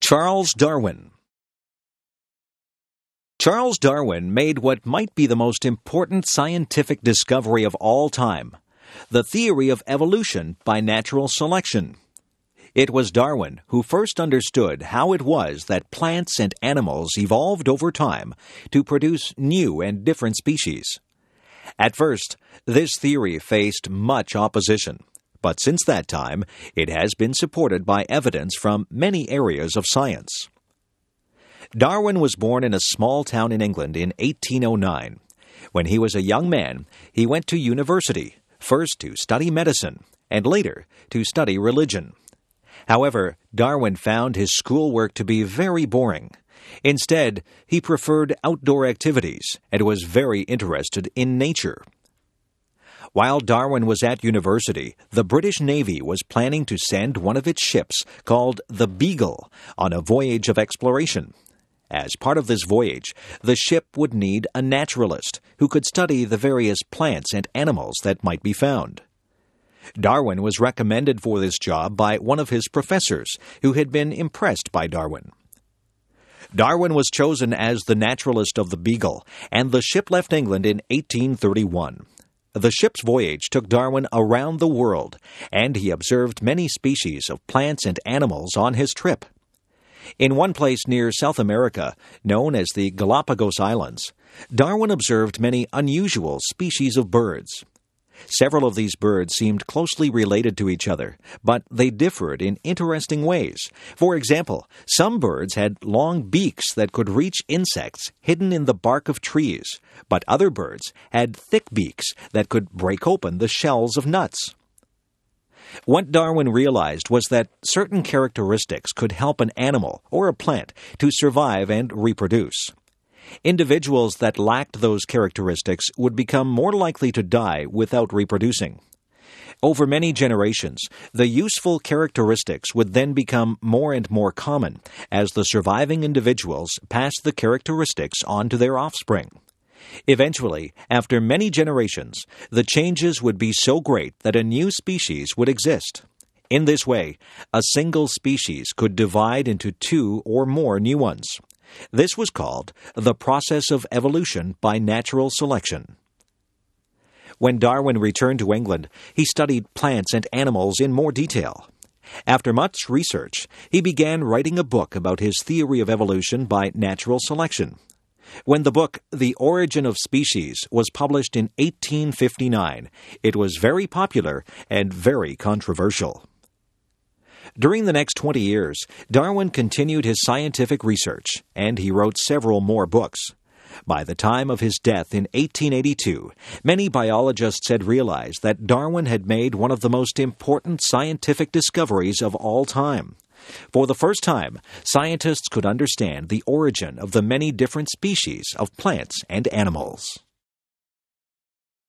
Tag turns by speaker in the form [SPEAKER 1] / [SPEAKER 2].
[SPEAKER 1] Charles Darwin. Charles Darwin made what might be the most important scientific discovery of all time, the theory of evolution by natural selection. It was Darwin who first understood how it was that plants and animals evolved over time to produce new and different species. At first, this theory faced much opposition. But since that time, it has been supported by evidence from many areas of science. Darwin was born in a small town in England in 1809. When he was a young man, he went to university, first to study medicine, and later to study religion. However, Darwin found his schoolwork to be very boring. Instead, he preferred outdoor activities and was very interested in nature. While Darwin was at university, the British Navy was planning to send one of its ships, called the Beagle, on a voyage of exploration. As part of this voyage, the ship would need a naturalist who could study the various plants and animals that might be found. Darwin was recommended for this job by one of his professors, who had been impressed by Darwin. Darwin was chosen as the naturalist of the Beagle, and the ship left England in 1831. The ship's voyage took Darwin around the world, and he observed many species of plants and animals on his trip. In one place near South America, known as the Galapagos Islands, Darwin observed many unusual species of birds. Several of these birds seemed closely related to each other, but they differed in interesting ways. For example, some birds had long beaks that could reach insects hidden in the bark of trees, but other birds had thick beaks that could break open the shells of nuts. What Darwin realized was that certain characteristics could help an animal or a plant to survive and reproduce. Individuals that lacked those characteristics would become more likely to die without reproducing. Over many generations, the useful characteristics would then become more and more common as the surviving individuals passed the characteristics on to their offspring. Eventually, after many generations, the changes would be so great that a new species would exist. In this way, a single species could divide into two or more new ones. This was called the process of evolution by natural selection. When Darwin returned to England, he studied plants and animals in more detail. After much research, he began writing a book about his theory of evolution by natural selection. When the book The Origin of Species was published in 1859, it was very popular and very controversial. During the next 20 years, Darwin continued his scientific research, and he wrote several more books. By the time of his death in 1882, many biologists had realized that Darwin had made one of the most important scientific discoveries of all time. For the first time, scientists could understand the origin of the many different species of plants and animals.